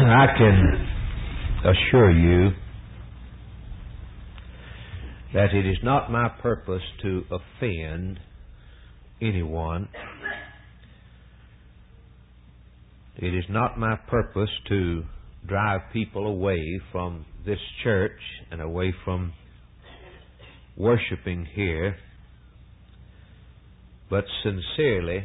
I can assure you that it is not my purpose to offend anyone. It is not my purpose to drive people away from this church and away from worshiping here. But sincerely,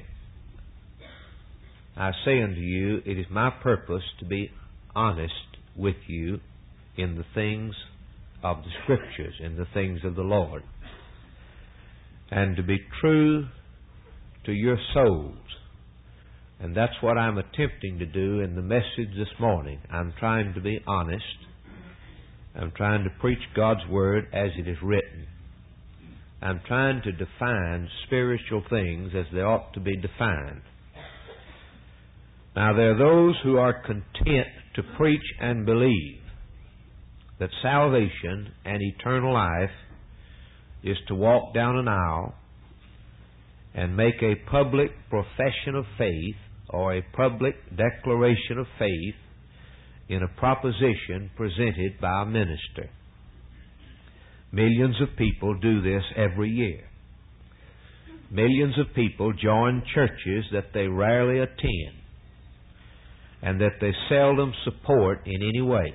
I say unto you, it is my purpose to be honest with you in the things of the Scriptures, in the things of the Lord, and to be true to your souls. And that's what I'm attempting to do in the message this morning. I'm trying to be honest. I'm trying to preach God's Word as it is written. I'm trying to define spiritual things as they ought to be defined. Now, there are those who are content to preach and believe that salvation and eternal life is to walk down an aisle and make a public profession of faith or a public declaration of faith in a proposition presented by a minister. Millions of people do this every year. Millions of people join churches that they rarely attend and that they seldom support in any way.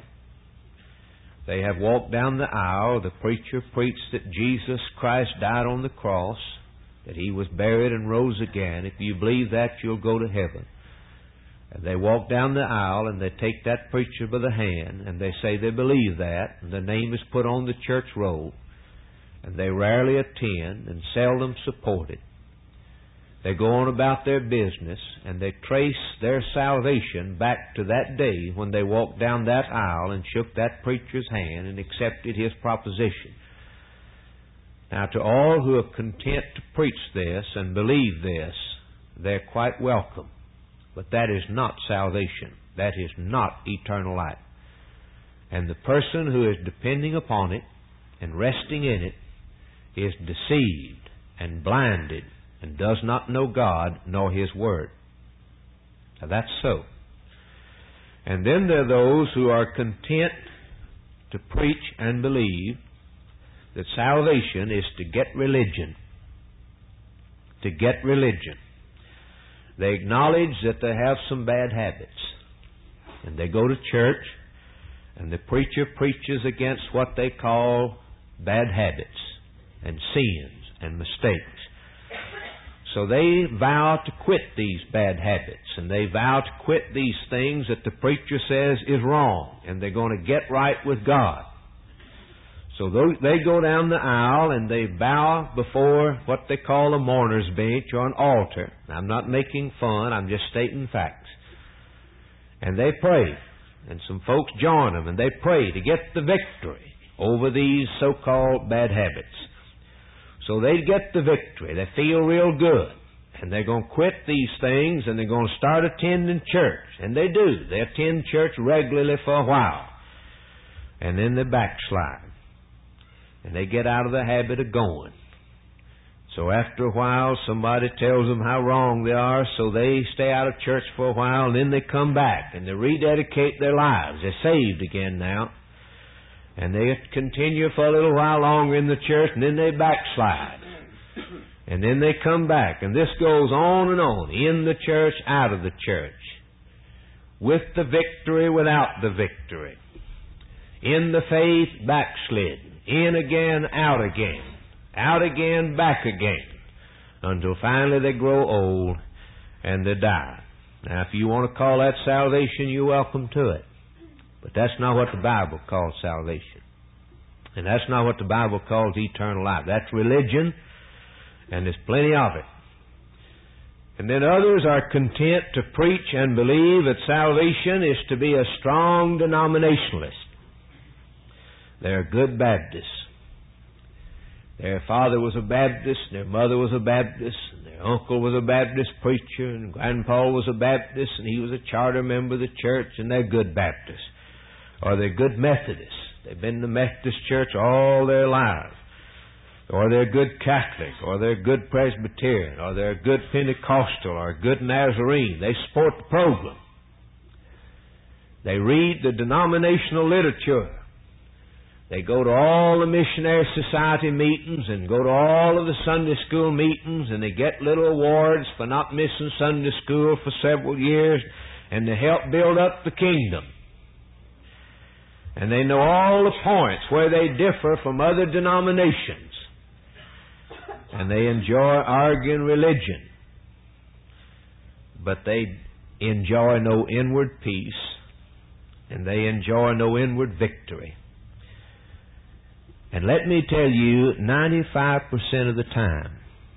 They have walked down the aisle. The preacher preached that Jesus Christ died on the cross, that He was buried and rose again. If you believe that, you'll go to heaven. And they walk down the aisle and they take that preacher by the hand and they say they believe that, and the name is put on the church roll, and they rarely attend and seldom support it. They go on about their business and they trace their salvation back to that day when they walked down that aisle and shook that preacher's hand and accepted his proposition. Now, to all who are content to preach this and believe this, they're quite welcome. But that is not salvation. That is not eternal life. And the person who is depending upon it and resting in it is deceived and blinded and does not know God nor His Word. Now, that's so. And then there are those who are content to preach and believe that salvation is to get religion. To get religion. They acknowledge that they have some bad habits. And they go to church, and the preacher preaches against what they call bad habits and sins and mistakes. So they vow to quit these bad habits, and they vow to quit these things that the preacher says is wrong, and they're going to get right with God. So they go down the aisle and they bow before what they call a mourner's bench or an altar. I'm not making fun, I'm just stating facts. And they pray, and some folks join them, and they pray to get the victory over these so-called bad habits. So they get the victory. They feel real good. And they're going to quit these things and they're going to start attending church. And they do. They attend church regularly for a while. And then they backslide. And they get out of the habit of going. So after a while, somebody tells them how wrong they are, so they stay out of church for a while, and then they come back and they rededicate their lives. They're saved again now. And they continue for a little while longer in the church, and then they backslide. And then they come back. And this goes on and on. In the church, out of the church. With the victory, without the victory. In the faith, backslidden. In again, out again. Out again, back again. Until finally they grow old and they die. Now, if you want to call that salvation, you're welcome to it. But that's not what the Bible calls salvation. And that's not what the Bible calls eternal life. That's religion, and there's plenty of it. And then others are content to preach and believe that salvation is to be a strong denominationalist. They're good Baptists. Their father was a Baptist, and their mother was a Baptist, and their uncle was a Baptist preacher, and Grandpa was a Baptist, and he was a charter member of the church, and they're good Baptists. Or they're good Methodists. They've been in the Methodist church all their lives. Or they're good Catholic, or they're good Presbyterian, or they're good Pentecostal, or good Nazarene. They support the program. They read the denominational literature. They go to all the missionary society meetings and go to all of the Sunday school meetings, and they get little awards for not missing Sunday school for several years, and they help build up the kingdom. And they know all the points where they differ from other denominations. And they enjoy arguing religion. But they enjoy no inward peace, and they enjoy no inward victory. And let me tell you, 95% of the time,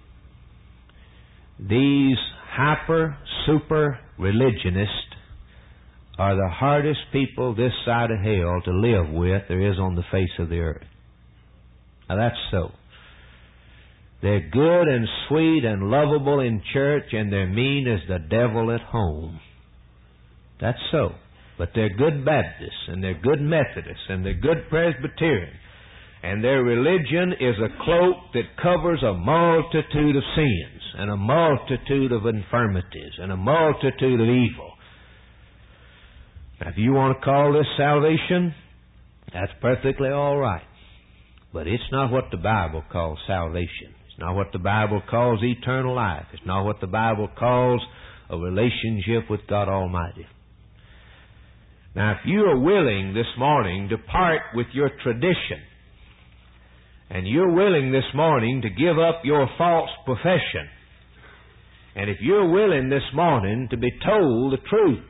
these super religionists are the hardest people this side of hell to live with there is on the face of the earth. Now that's so. They're good and sweet and lovable in church, and they're mean as the devil at home. That's so. But they're good Baptists, and they're good Methodists, and they're good Presbyterians. And their religion is a cloak that covers a multitude of sins, and a multitude of infirmities, and a multitude of evil. Now, if you want to call this salvation, that's perfectly all right. But it's not what the Bible calls salvation. It's not what the Bible calls eternal life. It's not what the Bible calls a relationship with God Almighty. Now, if you are willing this morning to part with your tradition, and you're willing this morning to give up your false profession, and if you're willing this morning to be told the truth,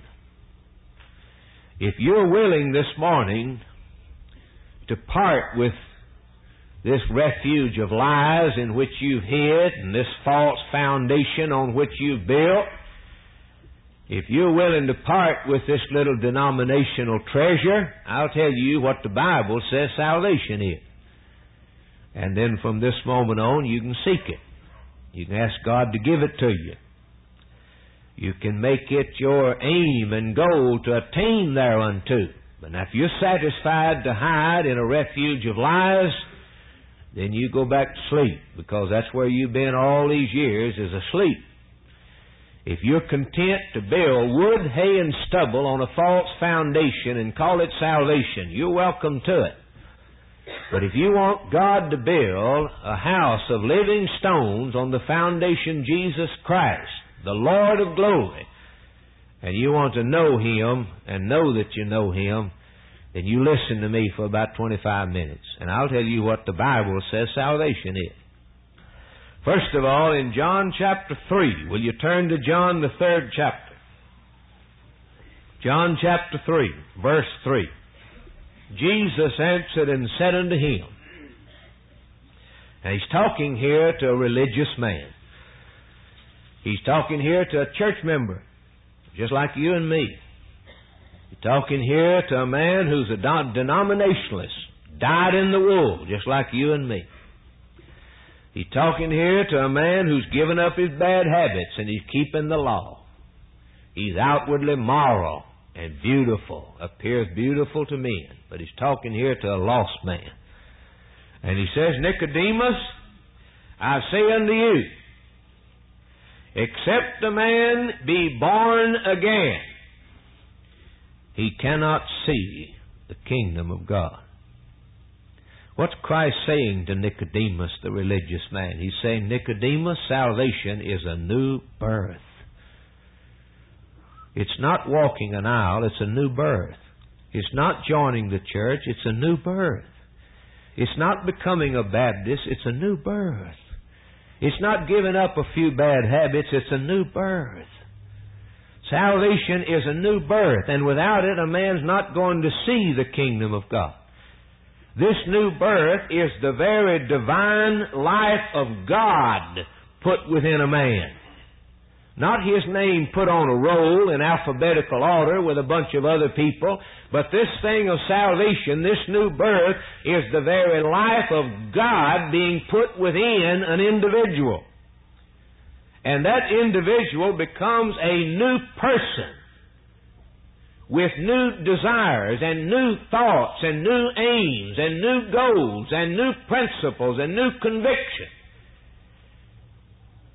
if you're willing this morning to part with this refuge of lies in which you've hid and this false foundation on which you've built, if you're willing to part with this little denominational treasure, I'll tell you what the Bible says salvation is. And then from this moment on, you can seek it. You can ask God to give it to you. You can make it your aim and goal to attain thereunto. But now if you're satisfied to hide in a refuge of lies, then you go back to sleep, because that's where you've been all these years, is asleep. If you're content to build wood, hay, and stubble on a false foundation and call it salvation, you're welcome to it. But if you want God to build a house of living stones on the foundation Jesus Christ, the Lord of glory, and you want to know Him and know that you know Him, then you listen to me for about 25 minutes, and I'll tell you what the Bible says salvation is. First of all, in John chapter 3, will you turn to John the 3rd chapter? John chapter 3, verse 3. Jesus answered and said unto him. And He's talking here to a religious man. He's talking here to a church member, just like you and me. He's talking here to a man who's a denominationalist, dyed in the wool, just like you and me. He's talking here to a man who's given up his bad habits and he's keeping the law. He's outwardly moral and beautiful, appears beautiful to men. But he's talking here to a lost man. And he says, Nicodemus, I say unto you, except a man be born again, he cannot see the kingdom of God. What's Christ saying to Nicodemus, the religious man? He's saying, Nicodemus, salvation is a new birth. It's not walking an aisle, it's a new birth. It's not joining the church, it's a new birth. It's not becoming a Baptist, it's a new birth. It's not giving up a few bad habits, it's a new birth. Salvation is a new birth, and without it, a man's not going to see the kingdom of God. This new birth is the very divine life of God put within a man. Not his name put on a roll in alphabetical order with a bunch of other people, but this thing of salvation, this new birth, is the very life of God being put within an individual. And that individual becomes a new person with new desires and new thoughts and new aims and new goals and new principles and new convictions.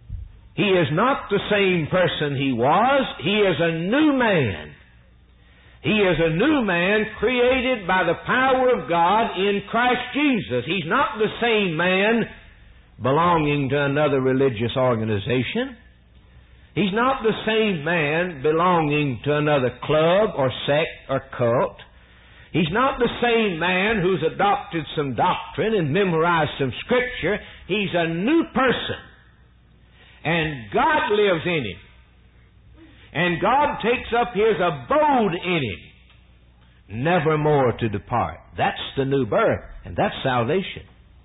He is not the same person he was. He is a new man. He is a new man created by the power of God in Christ Jesus. He's not the same man belonging to another religious organization. He's not the same man belonging to another club or sect or cult. He's not the same man who's adopted some doctrine and memorized some scripture. He's a new person. And God lives in him. And God takes up His abode in him, never more to depart. That's the new birth, and that's salvation.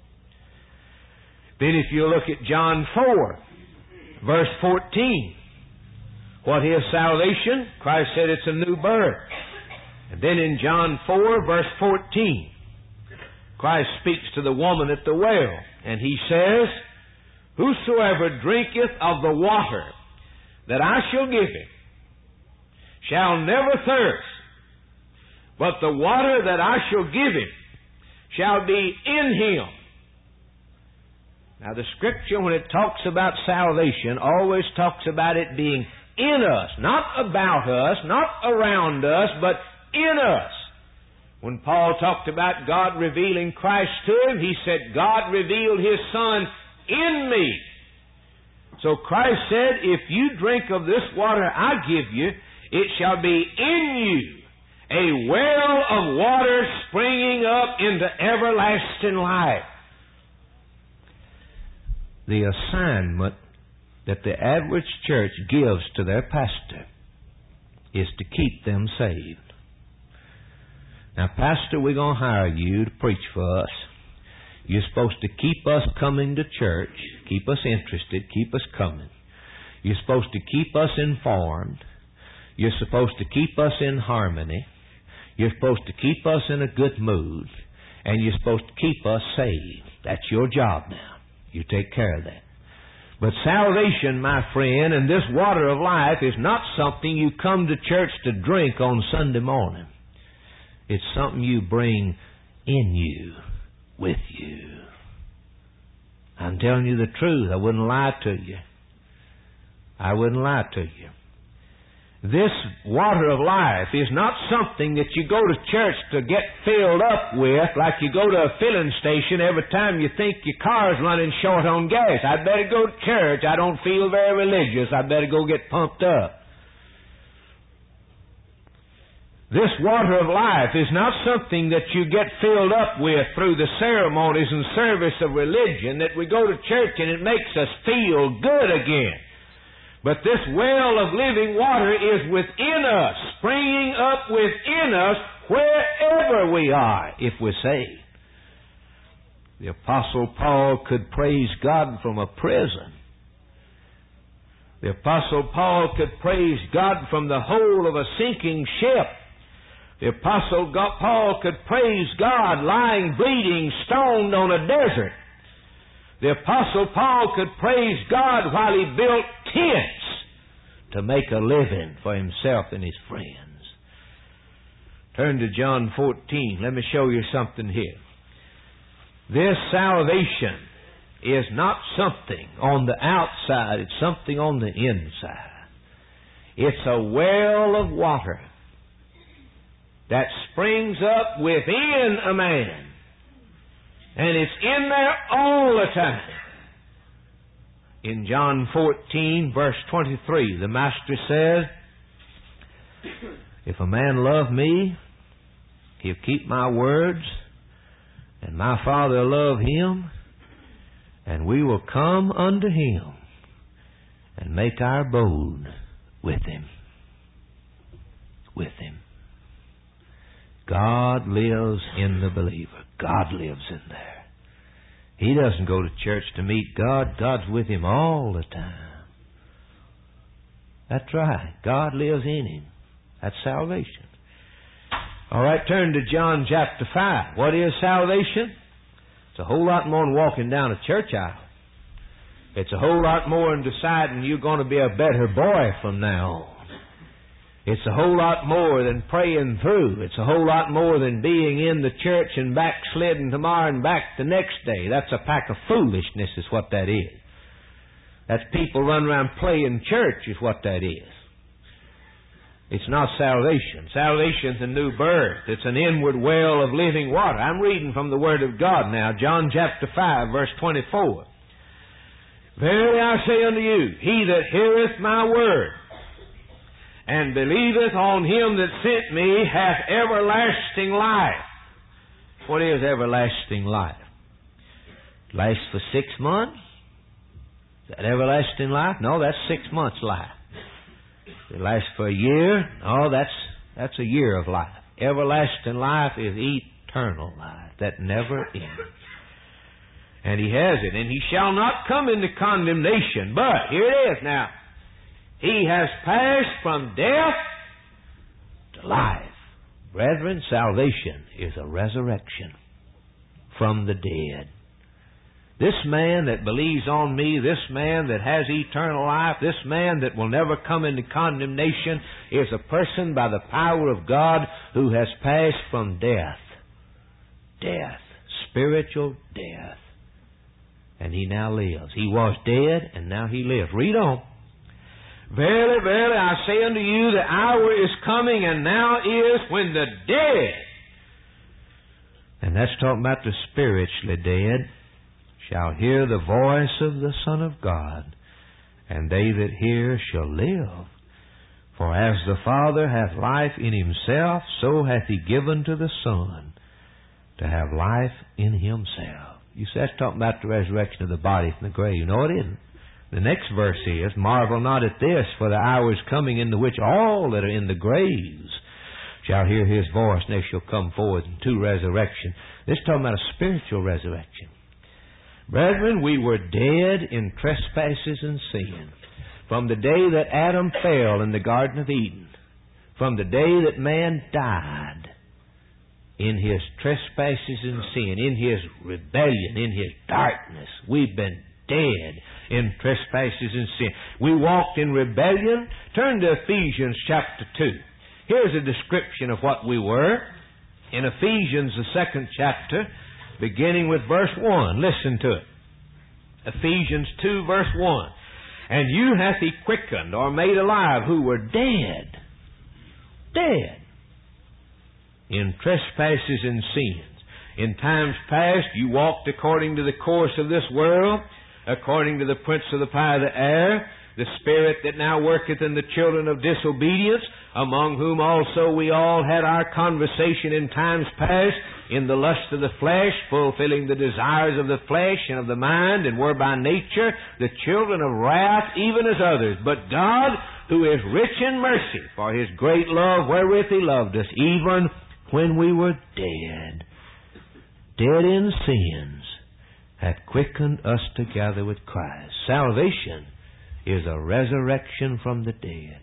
Then if you look at John 4, verse 14, what is salvation? Christ said it's a new birth. And then in John 4, verse 14, Christ speaks to the woman at the well, and He says, "Whosoever drinketh of the water that I shall give him shall never thirst, but the water that I shall give him shall be in him." Now the Scripture, when it talks about salvation, always talks about it being in us, not about us, not around us, but in us. When Paul talked about God revealing Christ to him, he said, "God revealed His Son in me." So Christ said, if you drink of this water I give you, it shall be in you a well of water springing up into everlasting life. The assignment that the average church gives to their pastor is to keep them saved. Now, pastor, we're going to hire you to preach for us. You're supposed to keep us coming to church, keep us interested, keep us coming. You're supposed to keep us informed. You're supposed to keep us in harmony. You're supposed to keep us in a good mood. And you're supposed to keep us saved. That's your job now. You take care of that. But salvation, my friend, and this water of life is not something you come to church to drink on Sunday morning. It's something you bring in you, with you. I'm telling you the truth. I wouldn't lie to you. I wouldn't lie to you. This water of life is not something that you go to church to get filled up with, like you go to a filling station every time you think your car's running short on gas. I'd better go to church. I don't feel very religious. I'd better go get pumped up. This water of life is not something that you get filled up with through the ceremonies and service of religion, that we go to church and it makes us feel good again. But this well of living water is within us, springing up within us wherever we are, if we're saved. The Apostle Paul could praise God from a prison. The Apostle Paul could praise God from the hold of a sinking ship. The Apostle Paul could praise God lying bleeding, stoned on a desert. The Apostle Paul could praise God while he built tents to make a living for himself and his friends. Turn to John 14. Let me show you something here. This salvation is not something on the outside. It's something on the inside. It's a well of water that springs up within a man. And it's in there all the time. In John 14, verse 23, the Master says, "If a man love me, he'll keep my words, and my Father love him, and we will come unto him and make our abode with him." With him. God lives in the believer. God lives in there. He doesn't go to church to meet God. God's with him all the time. That's right. God lives in him. That's salvation. All right, turn to John chapter 5. What is salvation? It's a whole lot more than walking down a church aisle. It's a whole lot more than deciding you're going to be a better boy from now on. It's a whole lot more than praying through. It's a whole lot more than being in the church and backslidden tomorrow and back the next day. That's a pack of foolishness is what that is. That's people running around playing church is what that is. It's not salvation. Salvation's a new birth. It's an inward well of living water. I'm reading from the Word of God now. John chapter 5, verse 24. Verily I say unto you, he that heareth my word, and believeth on him that sent me, hath everlasting life. What is everlasting life? It lasts for 6 months? Is that everlasting life? No, that's 6 months' life. It lasts for a year? No, that's a year of life. Everlasting life is eternal life that never ends. And He has it. And he shall not come into condemnation. But, here it is now, he has passed from death to life. Brethren, salvation is a resurrection from the dead. This man that believes on me, this man that has eternal life, this man that will never come into condemnation is a person by the power of God who has passed from death. Death. Spiritual death. And he now lives. He was dead and now he lives. Read on. Verily, verily, I say unto you, the hour is coming and now is when the dead, and that's talking about the spiritually dead, shall hear the voice of the Son of God, and they that hear shall live. For as the Father hath life in Himself, so hath He given to the Son to have life in Himself. You see, that's talking about the resurrection of the body from the grave. No, it isn't. The next verse is, marvel not at this, for the hour is coming in the which all that are in the graves shall hear His voice, and they shall come forth to resurrection. This is talking about a spiritual resurrection. Brethren, we were dead in trespasses and sin. From the day that Adam fell in the Garden of Eden, from the day that man died in his trespasses and sin, in his rebellion, in his darkness, we've been dead in trespasses and sin. We walked in rebellion. Turn to Ephesians chapter 2. Here's a description of what we were. In Ephesians, the 2nd chapter, beginning with verse 1. Listen to it. Ephesians 2, verse 1. And you hath He quickened, or made alive, who were dead. Dead. In trespasses and sins. In times past, you walked according to the course of this world, according to the prince of the power of the air, the spirit that now worketh in the children of disobedience, among whom also we all had our conversation in times past, in the lust of the flesh, fulfilling the desires of the flesh and of the mind, and were by nature the children of wrath, even as others. But God, who is rich in mercy, for His great love wherewith He loved us, even when we were dead in sins, hath quickened us together with Christ. Salvation is a resurrection from the dead.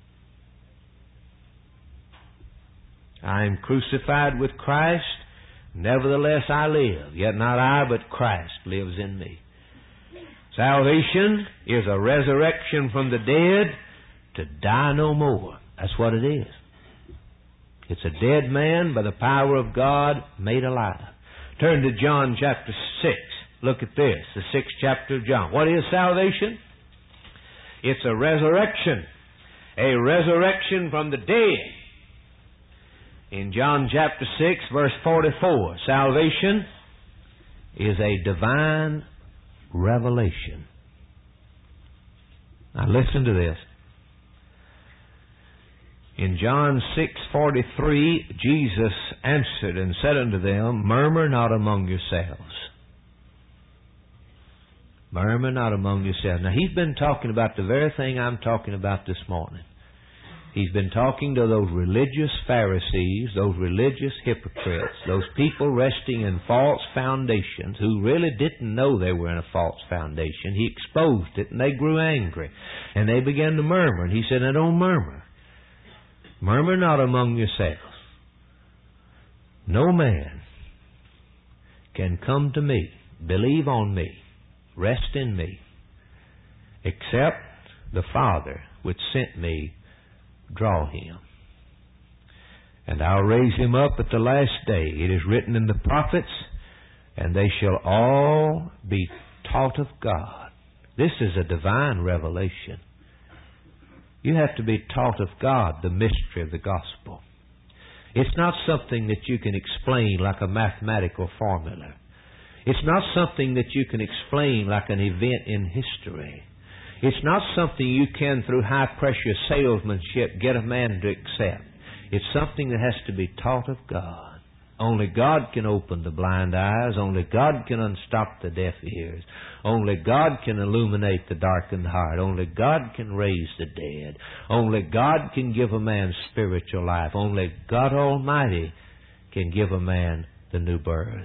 I am crucified with Christ, nevertheless I live. Yet not I, but Christ lives in me. Salvation is a resurrection from the dead to die no more. That's what it is. It's a dead man by the power of God made alive. Turn to John chapter 6. Look at this, the 6th chapter of John. What is salvation? It's a resurrection from the dead. In John chapter 6, verse 44, salvation is a divine revelation. Now listen to this. In John 6:43, Jesus answered and said unto them, murmur not among yourselves. Murmur not among yourselves. Now, He's been talking about the very thing I'm talking about this morning. He's been talking to those religious Pharisees, those religious hypocrites, those people resting in false foundations who really didn't know they were in a false foundation. He exposed it and they grew angry. And they began to murmur. And He said, now don't murmur. Murmur not among yourselves. No man can come to me, believe on me, rest in me, except the Father which sent me draw him. And I'll raise him up at the last day. It is written in the prophets, and they shall all be taught of God. This is a divine revelation. You have to be taught of God the mystery of the gospel. It's not something that you can explain like a mathematical formula. It's not something that you can explain like an event in history. It's not something you can, through high-pressure salesmanship, get a man to accept. It's something that has to be taught of God. Only God can open the blind eyes. Only God can unstop the deaf ears. Only God can illuminate the darkened heart. Only God can raise the dead. Only God can give a man spiritual life. Only God Almighty can give a man the new birth.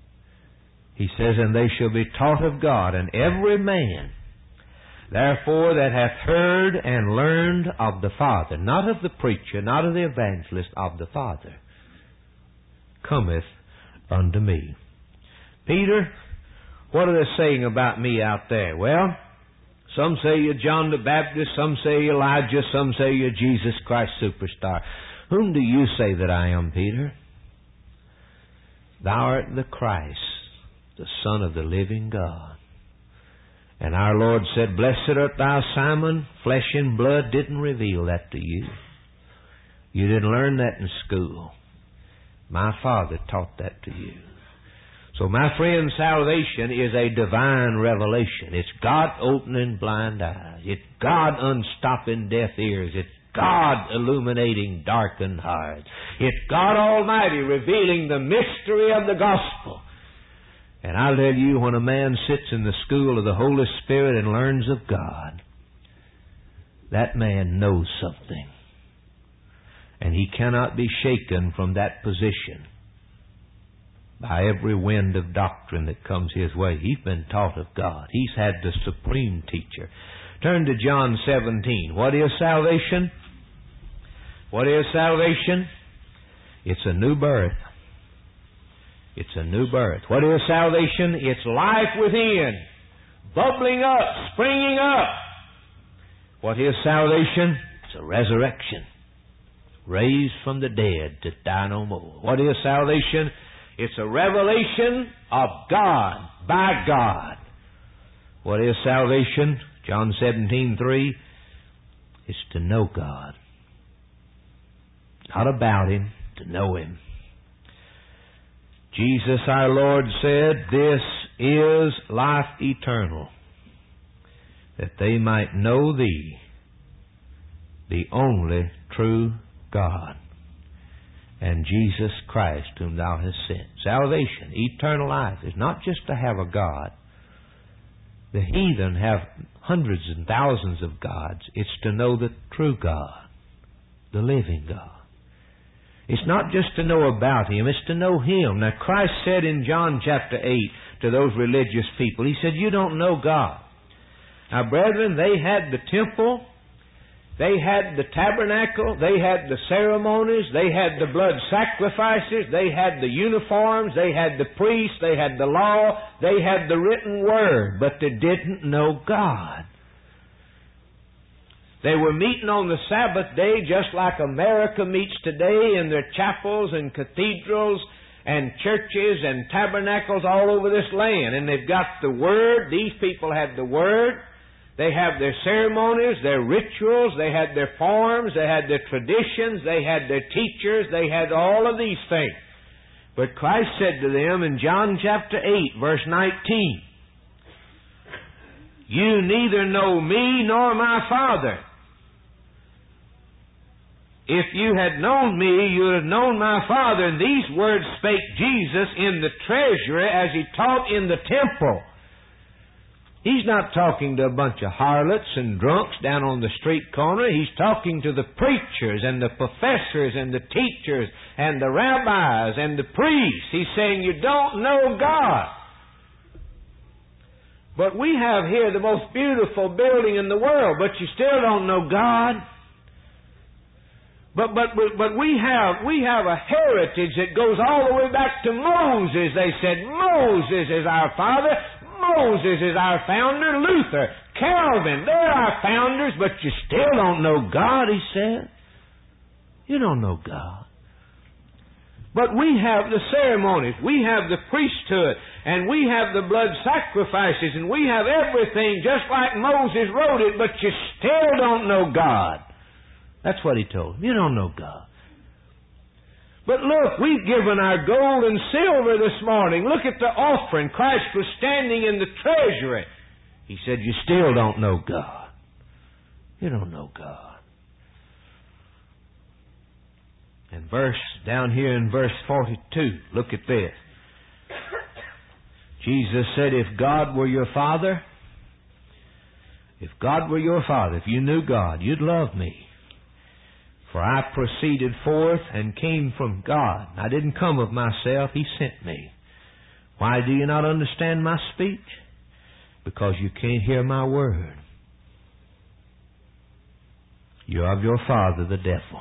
He says, and they shall be taught of God, and every man, therefore, that hath heard and learned of the Father, not of the preacher, not of the evangelist, of the Father, cometh unto me. Peter, what are they saying about me out there? Well, some say you're John the Baptist, some say you're Elijah, some say you're Jesus Christ superstar. Whom do you say that I am, Peter? Thou art the Christ, the Son of the living God. And our Lord said, Blessed art thou, Simon, flesh and blood didn't reveal that to you. You didn't learn that in school. My Father taught that to you. So my friend, salvation is a divine revelation. It's God opening blind eyes. It's God unstopping deaf ears. It's God illuminating darkened hearts. It's God Almighty revealing the mystery of the gospel. And I tell you, when a man sits in the school of the Holy Spirit and learns of God, that man knows something. And he cannot be shaken from that position by every wind of doctrine that comes his way. He's been taught of God. He's had the supreme teacher. Turn to John 17. What is salvation? What is salvation? It's a new birth. It's a new birth. What is salvation? It's life within, bubbling up, springing up. What is salvation? It's a resurrection. Raised from the dead to die no more. What is salvation? It's a revelation of God, by God. What is salvation? John 17:3. It's to know God. Not about Him, to know Him. Jesus our Lord said, This is life eternal, that they might know Thee, the only true God, and Jesus Christ whom Thou hast sent. Salvation, eternal life, is not just to have a God. The heathen have hundreds and thousands of gods. It's to know the true God, the living God. It's not just to know about Him, it's to know Him. Now Christ said in John chapter 8 to those religious people, He said, you don't know God. Now brethren, they had the temple, they had the tabernacle, they had the ceremonies, they had the blood sacrifices, they had the uniforms, they had the priests, they had the law, they had the written word, but they didn't know God. They were meeting on the Sabbath day just like America meets today in their chapels and cathedrals and churches and tabernacles all over this land. And they've got the Word. These people had the Word. They have their ceremonies, their rituals, they had their forms, they had their traditions, they had their teachers, they had all of these things. But Christ said to them in John chapter 8, verse 19, You neither know me nor my Father. If you had known me, you would have known my Father. And these words spake Jesus in the treasury as He taught in the temple. He's not talking to a bunch of harlots and drunks down on the street corner. He's talking to the preachers and the professors and the teachers and the rabbis and the priests. He's saying, you don't know God. But we have here the most beautiful building in the world, but you still don't know God. But we have a heritage that goes all the way back to Moses. They said, Moses is our father. Moses is our founder. Luther, Calvin, they're our founders, but you still don't know God, he said. You don't know God. But we have the ceremonies, we have the priesthood, and we have the blood sacrifices, and we have everything just like Moses wrote it, but you still don't know God. That's what he told them. You don't know God. But look, we've given our gold and silver this morning. Look at the offering. Christ was standing in the treasury. He said, you still don't know God. You don't know God. And down here in verse 42, look at this. Jesus said, if God were your Father, if you knew God, you'd love me. For I proceeded forth and came from God. I didn't come of myself, He sent me. Why do you not understand my speech? Because you can't hear my word. You're of your father, the devil.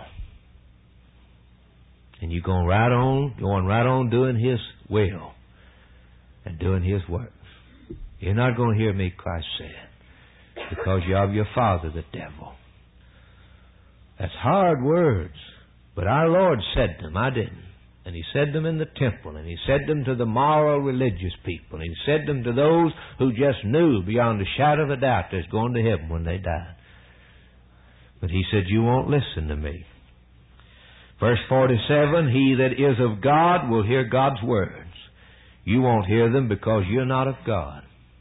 And you're going right on doing his will and doing his work. You're not going to hear me, Christ said, because you're of your father, the devil. That's hard words, but our Lord said them. I didn't. And He said them in the temple, and He said them to the moral religious people, and He said them to those who just knew beyond a shadow of a doubt they're going to heaven when they died. But He said, you won't listen to me. Verse 47, he that is of God will hear God's words. You won't hear them because you're not of God.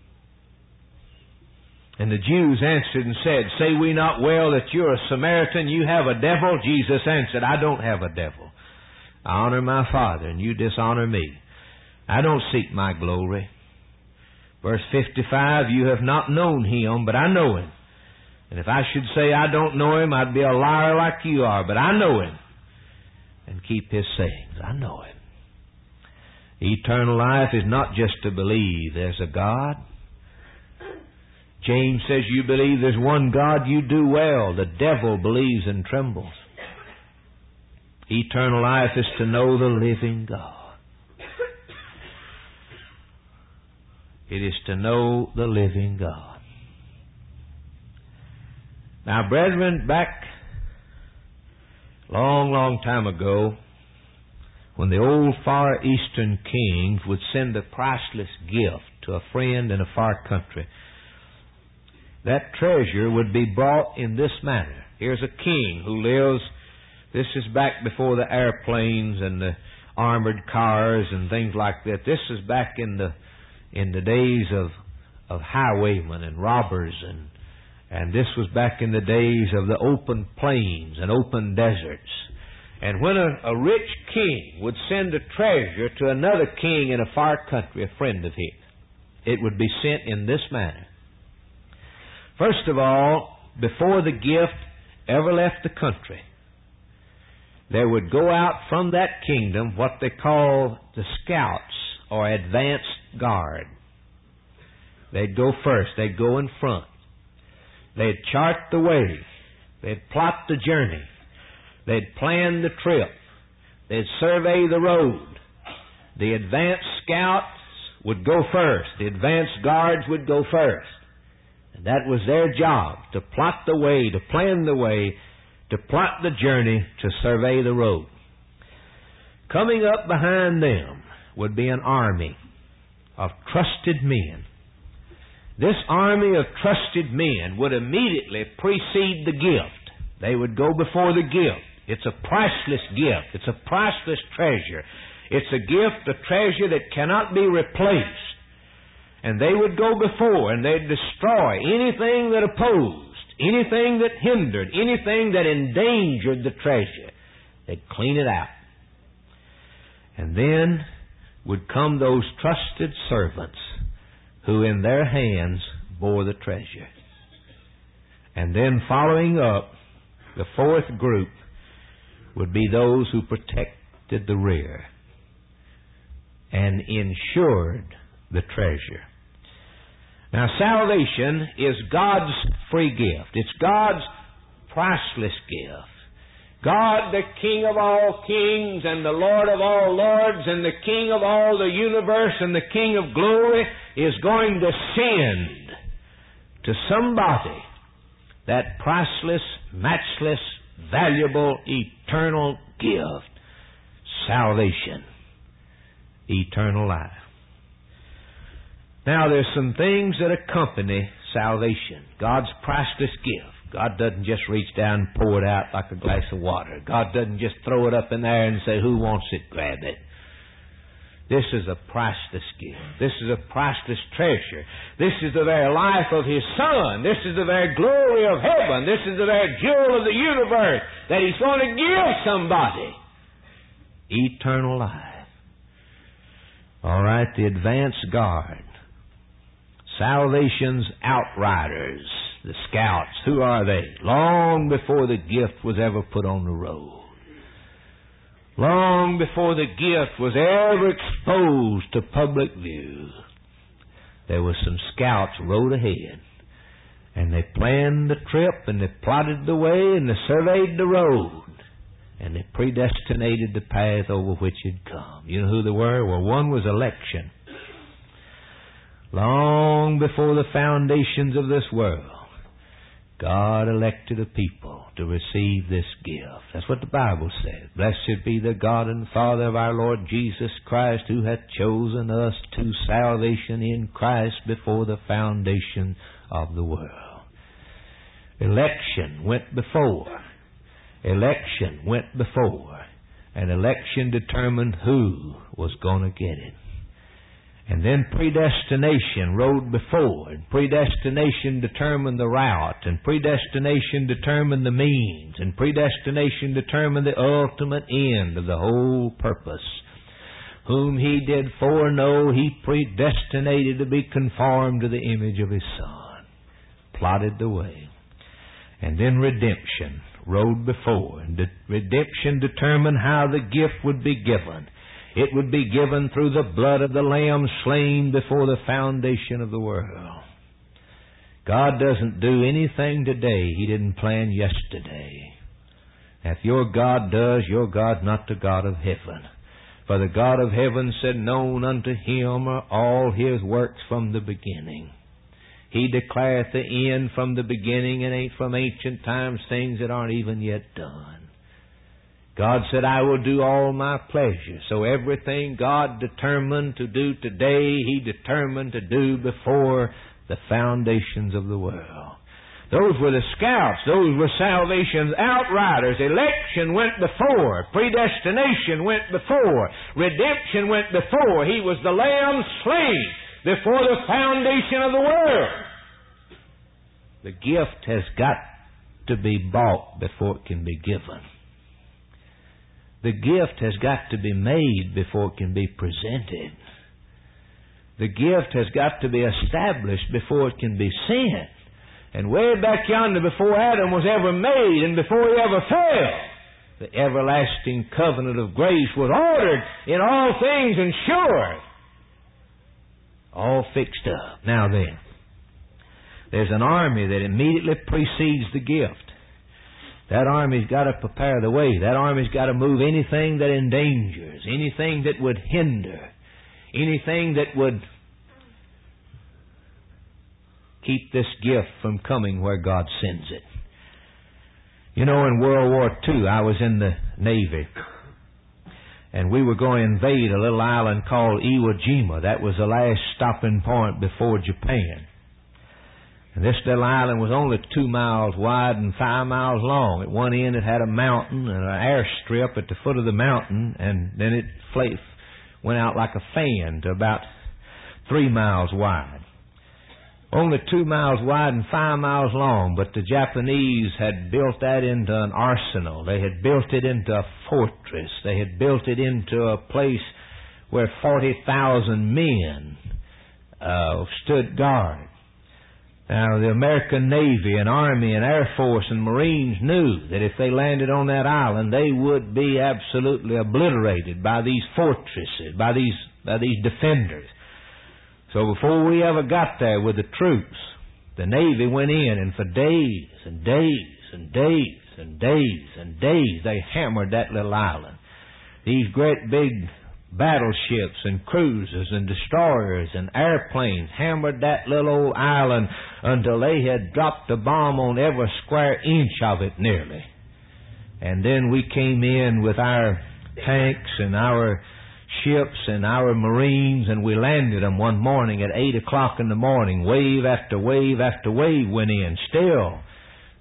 And the Jews answered and said, say we not well that you're a Samaritan, you have a devil? Jesus answered, I don't have a devil. I honor my Father, and you dishonor me. I don't seek my glory. Verse 55, you have not known Him, but I know Him. And if I should say I don't know Him, I'd be a liar like you are, but I know Him and keep His sayings. I know Him. Eternal life is not just to believe there's a God. James says you believe there's one God, you do well. The devil believes and trembles. Eternal life is to know the living God. It is to know the living God. Now, brethren, back long time ago, when the old Far Eastern kings would send a priceless gift to a friend in a far country, that treasure would be brought in this manner. Here's a king who lives. This is back before the airplanes and the armored cars and things like that. This is back in the days of highwaymen and robbers, and this was back in the days of the open plains and open deserts. And when a rich king would send a treasure to another king in a far country, a friend of his, it would be sent in this manner. First of all, before the gift ever left the country, there would go out from that kingdom what they call the scouts or advance guard. They'd go first. They'd go in front. They'd chart the way. They'd plot the journey. They'd plan the trip. They'd survey the road. The advance scouts would go first. The advance guards would go first. And that was their job, to plot the way, to plan the way, to plot the journey, to survey the road. Coming up behind them would be an army of trusted men. This army of trusted men would immediately precede the gift. They would go before the gift. It's a priceless gift. It's a priceless treasure. It's a gift, a treasure that cannot be replaced. And they would go before and they'd destroy anything that opposed, anything that hindered, anything that endangered the treasure. They'd clean it out. And then would come those trusted servants who in their hands bore the treasure. And then following up, the fourth group would be those who protected the rear and ensured the treasure. Now, salvation is God's free gift. It's God's priceless gift. God, the King of all kings and the Lord of all lords and the King of all the universe and the King of glory, is going to send to somebody that priceless, matchless, valuable, eternal gift, salvation, eternal life. Now, there's some things that accompany salvation, God's priceless gift, God doesn't just reach down and pour it out like a glass of water. God doesn't just throw it up in there and say, who wants it, grab it. This is a priceless gift. This is a priceless treasure. This is the very life of His Son. This is the very glory of heaven. This is the very jewel of the universe that He's going to give somebody. Eternal life. All right, the advance guard. Salvation's outriders. The scouts. Who are they? Long before the gift was ever put on the road. Long before the gift was ever exposed to public view, there were some scouts rode ahead, and they planned the trip, and they plotted the way, and they surveyed the road, and they predestinated the path over which he'd come. You know who they were? Well, one was election. Long before the foundations of this world, God elected a people to receive this gift. That's what the Bible says. Blessed be the God and Father of our Lord Jesus Christ, who hath chosen us to salvation in Christ before the foundation of the world. Election went before. Election went before. And election determined who was going to get it. And then predestination rode before, and predestination determined the route, and predestination determined the means, and predestination determined the ultimate end of the whole purpose. Whom He did foreknow, He predestinated to be conformed to the image of His Son. Plotted the way. And then redemption rode before, and redemption determined how the gift would be given. It would be given through the blood of the Lamb slain before the foundation of the world. God doesn't do anything today He didn't plan yesterday. If your God does, your God's not the God of heaven. For the God of heaven said, known unto Him are all His works from the beginning. He declareth the end from the beginning, and ain't from ancient times things that aren't even yet done. God said, I will do all my pleasure. So everything God determined to do today, He determined to do before the foundations of the world. Those were the scouts. Those were salvation's outriders. Election went before. Predestination went before. Redemption went before. He was the Lamb slain before the foundation of the world. The gift has got to be bought before it can be given. The gift has got to be made before it can be presented. The gift has got to be established before it can be sent. And way back yonder, before Adam was ever made and before he ever fell, the everlasting covenant of grace was ordered in all things and sure. All fixed up. Now then, there's an army that immediately precedes the gift. That army's got to prepare the way. That army's got to move anything that endangers, anything that would hinder, anything that would keep this gift from coming where God sends it. You know, in World War II, I was in the Navy, and we were going to invade a little island called Iwo Jima. That was the last stopping point before Japan. And this little island was only 2 miles wide and 5 miles long. At one end it had a mountain and an airstrip at the foot of the mountain, and then it went out like a fan to about 3 miles wide. Only 2 miles wide and 5 miles long, but the Japanese had built that into an arsenal. They had built it into a fortress. They had built it into a place where 40,000 men stood guard. Now, the American Navy and Army and Air Force and Marines knew that if they landed on that island, they would be absolutely obliterated by these fortresses, by these defenders. So before we ever got there with the troops, the Navy went in, and for days and days and days and days and days, they hammered that little island. These great big battleships and cruisers and destroyers and airplanes hammered that little old island until they had dropped a bomb on every square inch of it nearly. And then we came in with our tanks and our ships and our Marines, and we landed them one morning at 8 o'clock in the morning. Wave after wave after wave went in. Still,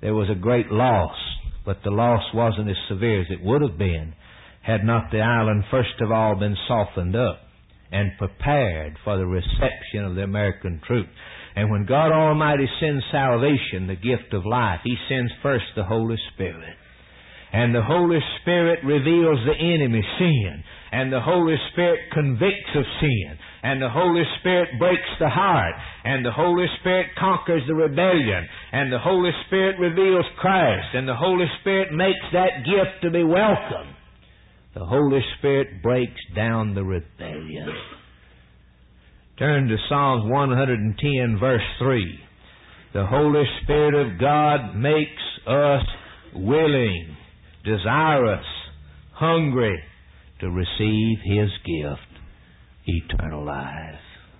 there was a great loss, but the loss wasn't as severe as it would have been had not the island first of all been softened up and prepared for the reception of the American troops. And when God Almighty sends salvation, the gift of life, He sends first the Holy Spirit. And the Holy Spirit reveals the enemy's sin. And the Holy Spirit convicts of sin. And the Holy Spirit breaks the heart. And the Holy Spirit conquers the rebellion. And the Holy Spirit reveals Christ. And the Holy Spirit makes that gift to be welcome. The Holy Spirit breaks down the rebellion. Turn to Psalms 110, verse 3. The Holy Spirit of God makes us willing, desirous, hungry to receive His gift, eternal life.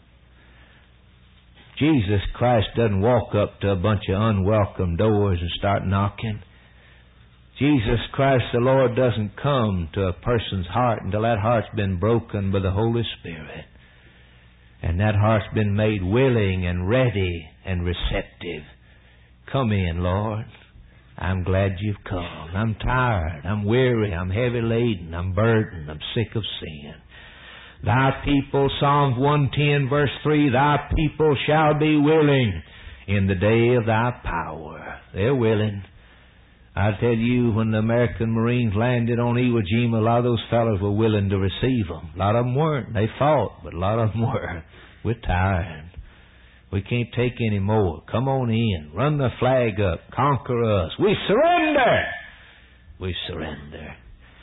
Jesus Christ doesn't walk up to a bunch of unwelcome doors and start knocking. Jesus Christ the Lord doesn't come to a person's heart until that heart's been broken by the Holy Spirit. And that heart's been made willing and ready and receptive. Come in, Lord. I'm glad you've come. I'm tired. I'm weary. I'm heavy laden. I'm burdened. I'm sick of sin. Thy people, Psalms 110, verse 3, Thy people shall be willing in the day of Thy power. They're willing. I tell you, when the American Marines landed on Iwo Jima, a lot of those fellows were willing to receive them. A lot of them weren't. They fought, but a lot of them were. We're tired. We can't take any more. Come on in. Run the flag up. Conquer us. We surrender. We surrender.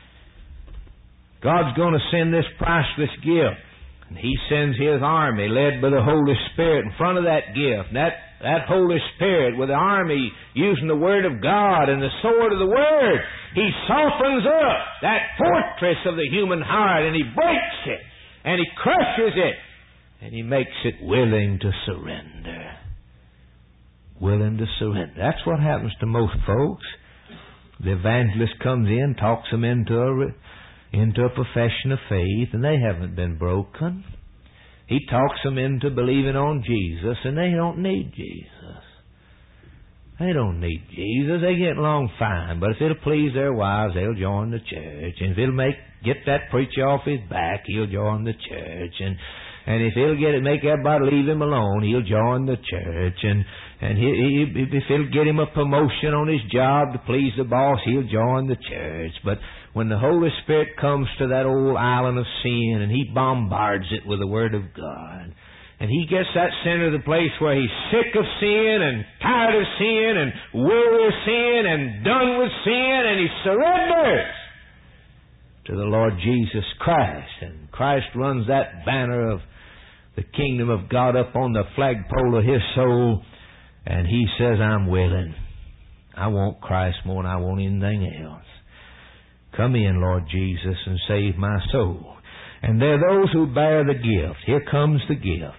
God's going to send this priceless gift. And He sends His army led by the Holy Spirit in front of that gift. And that Holy Spirit with the army using the Word of God and the sword of the Word, He softens up that fortress of the human heart and He breaks it and He crushes it and He makes it willing to surrender. Willing to surrender. That's what happens to most folks. The evangelist comes in, talks them into a profession of faith, and they haven't been broken. He talks them into believing on Jesus, and they don't need Jesus. They don't need Jesus. They get along fine. But if it'll please their wives, they'll join the church. And if it'll get that preacher off his back, he'll join the church. And if it'll make everybody leave him alone, he'll join the church. And if it'll get him a promotion on his job to please the boss, he'll join the church. But when the Holy Spirit comes to that old island of sin and He bombards it with the Word of God, and He gets that sinner to the place where he's sick of sin and tired of sin and weary of sin and done with sin, and he surrenders to the Lord Jesus Christ. And Christ runs that banner of the kingdom of God up on the flagpole of his soul, and he says, I'm willing. I want Christ more than I want anything else. Come in, Lord Jesus, and save my soul. And there are those who bear the gift. Here comes the gift.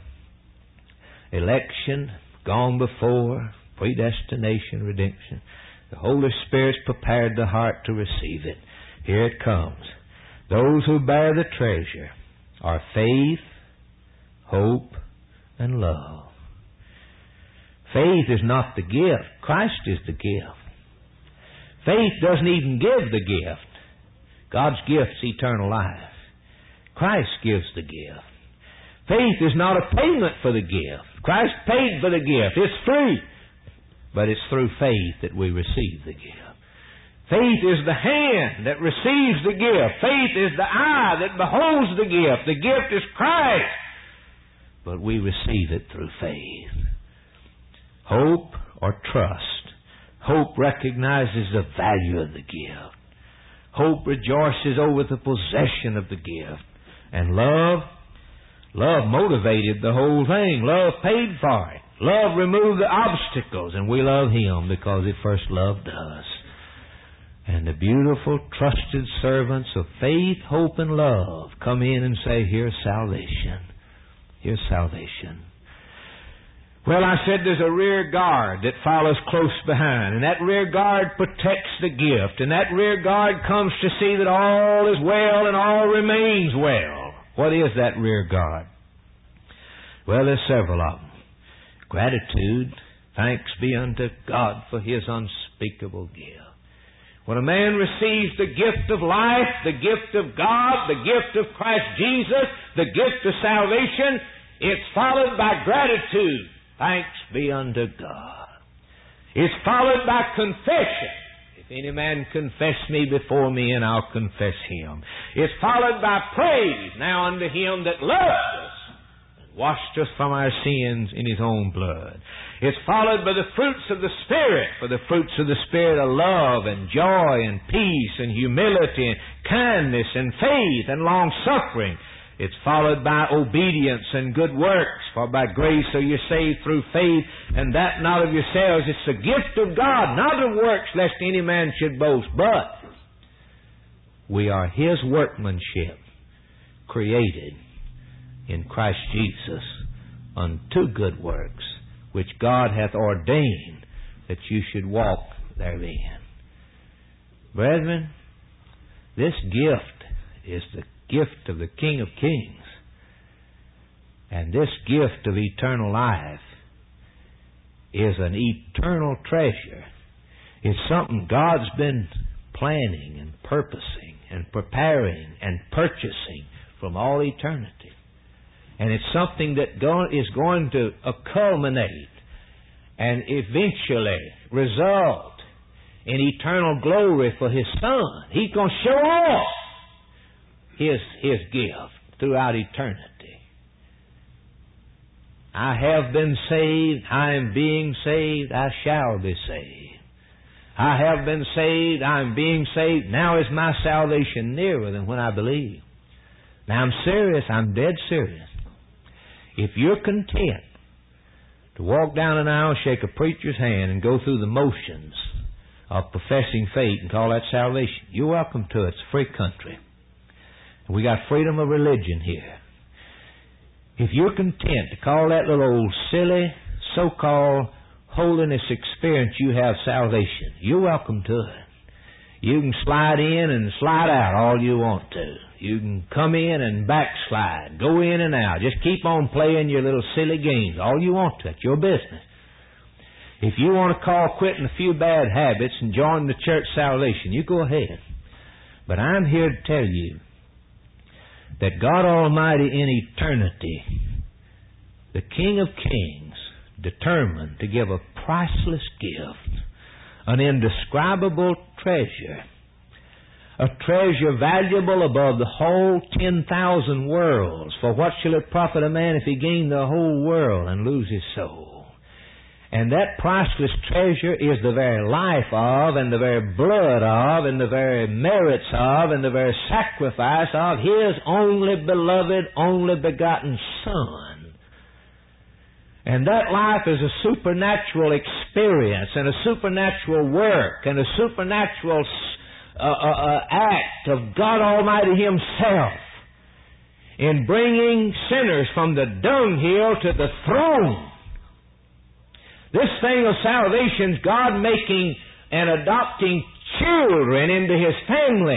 Election, gone before, predestination, redemption. The Holy Spirit's prepared the heart to receive it. Here it comes. Those who bear the treasure are faith, hope, and love. Faith is not the gift. Christ is the gift. Faith doesn't even give the gift. God's gift's eternal life. Christ gives the gift. Faith is not a payment for the gift. Christ paid for the gift. It's free. But it's through faith that we receive the gift. Faith is the hand that receives the gift. Faith is the eye that beholds the gift. The gift is Christ. But we receive it through faith. Hope or trust. Hope recognizes the value of the gift. Hope rejoices over the possession of the gift. And love motivated the whole thing. Love paid for it. Love removed the obstacles. And we love Him because He first loved us. And the beautiful, trusted servants of faith, hope, and love come in and say, here's salvation. Here's salvation. Well, I said there's a rear guard that follows close behind, and that rear guard protects the gift, and that rear guard comes to see that all is well and all remains well. What is that rear guard? Well, there's several of them. Gratitude, thanks be unto God for His unspeakable unspeakable gift. When a man receives the gift of life, the gift of God, the gift of Christ Jesus, the gift of salvation, it's followed by gratitude. Thanks be unto God. It's followed by confession. If any man confess me before me, and I'll confess him. It's followed by praise. Now unto him that loved us, washed us from our sins in His own blood. It's followed by the fruits of the Spirit, for the fruits of the Spirit are love and joy and peace and humility and kindness and faith and long-suffering. It's followed by obedience and good works, for by grace are you saved through faith, and that not of yourselves. It's the gift of God, not of works, lest any man should boast. But we are His workmanship, created in Christ Jesus unto good works, which God hath ordained that you should walk therein. Brethren, this gift is the gift of the King of Kings. And this gift of eternal life is an eternal treasure. It's something God's been planning and purposing and preparing and purchasing from all eternity. And it's something that is going to culminate and eventually result in eternal glory for His Son. He's going to show off His gift throughout eternity. I have been saved, I am being saved, I shall be saved. I have been saved, I am being saved, now is my salvation nearer than when I believed. Now I'm serious, I'm dead serious. If you're content to walk down an aisle, shake a preacher's hand, and go through the motions of professing faith and call that salvation, you're welcome to it. It's a free country. And we got freedom of religion here. If you're content to call that little old silly, so-called holiness experience you have salvation, you're welcome to it. You can slide in and slide out all you want to. You can come in and backslide, go in and out. Just keep on playing your little silly games all you want to. It's your business. If you want to call quitting a few bad habits and join the church salvation, you go ahead. But I'm here to tell you that God Almighty in eternity, the King of Kings, determined to give a priceless gift, an indescribable treasure, a treasure valuable above the whole 10,000 worlds. For what shall it profit a man if he gain the whole world and lose his soul? And that priceless treasure is the very life of, and the very blood of, and the very merits of, and the very sacrifice of His only beloved, only begotten Son. And that life is a supernatural experience, and a supernatural work, and a supernatural act of God Almighty Himself in bringing sinners from the dunghill to the throne. This thing of salvation is God making and adopting children into His family.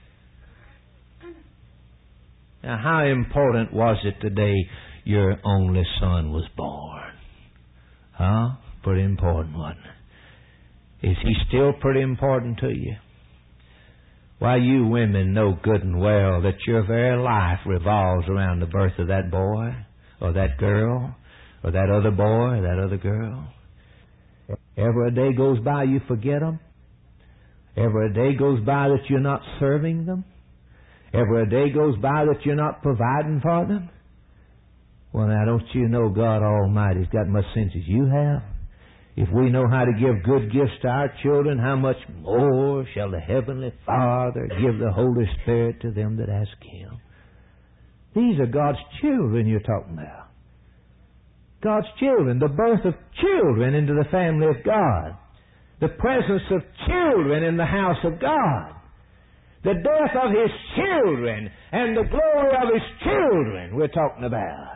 Now, how important was it the day your only son was born? Huh? Pretty important, wasn't it? Is he still pretty important to you? Why, you women know good and well that your very life revolves around the birth of that boy, or that girl, or that other boy, or that other girl. Ever a day goes by you forget them? Ever a day goes by that you're not serving them? Ever a day goes by that you're not providing for them? Well, now, don't you know God Almighty's got much sense as you have? If we know how to give good gifts to our children, how much more shall the Heavenly Father give the Holy Spirit to them that ask Him? These are God's children you're talking about. God's children, the birth of children into the family of God. The presence of children in the house of God. The death of His children and the glory of His children we're talking about.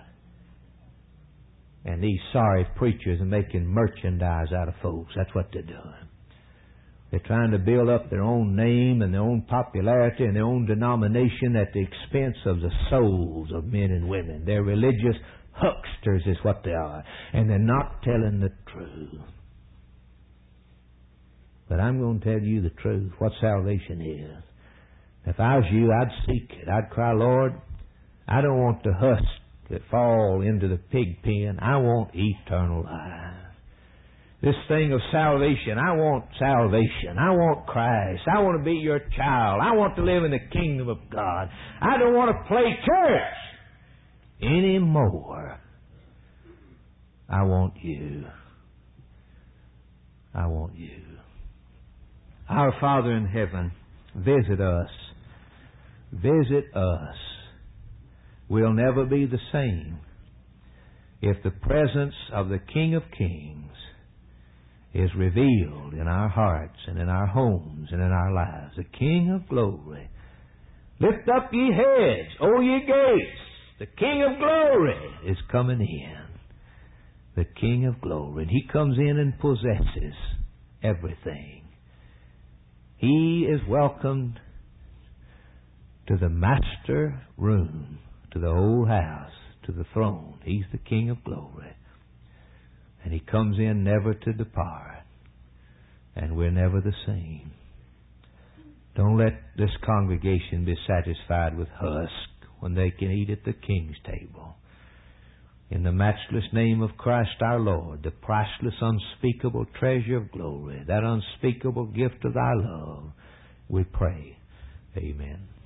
And these sorry preachers are making merchandise out of folks. That's what they're doing. They're trying to build up their own name and their own popularity and their own denomination at the expense of the souls of men and women. They're religious hucksters is what they are. And they're not telling the truth. But I'm going to tell you the truth, what salvation is. If I was you, I'd seek it. I'd cry, Lord, I don't want the husk that fall into the pig pen. I want eternal life. This thing of salvation, I want salvation. I want Christ. I want to be your child. I want to live in the kingdom of God. I don't want to play church anymore. I want you. I want you. Our Father in heaven, visit us. Visit us. We'll never be the same if the presence of the King of Kings is revealed in our hearts and in our homes and in our lives. The King of glory. Lift up ye heads, O ye gates. The King of glory is coming in. The King of glory. And He comes in and possesses everything. He is welcomed to the master room, to the old house, to the throne. He's the King of glory. And He comes in never to depart. And we're never the same. Don't let this congregation be satisfied with husk when they can eat at the King's table. In the matchless name of Christ our Lord, the priceless, unspeakable treasure of glory, that unspeakable gift of Thy love, we pray. Amen.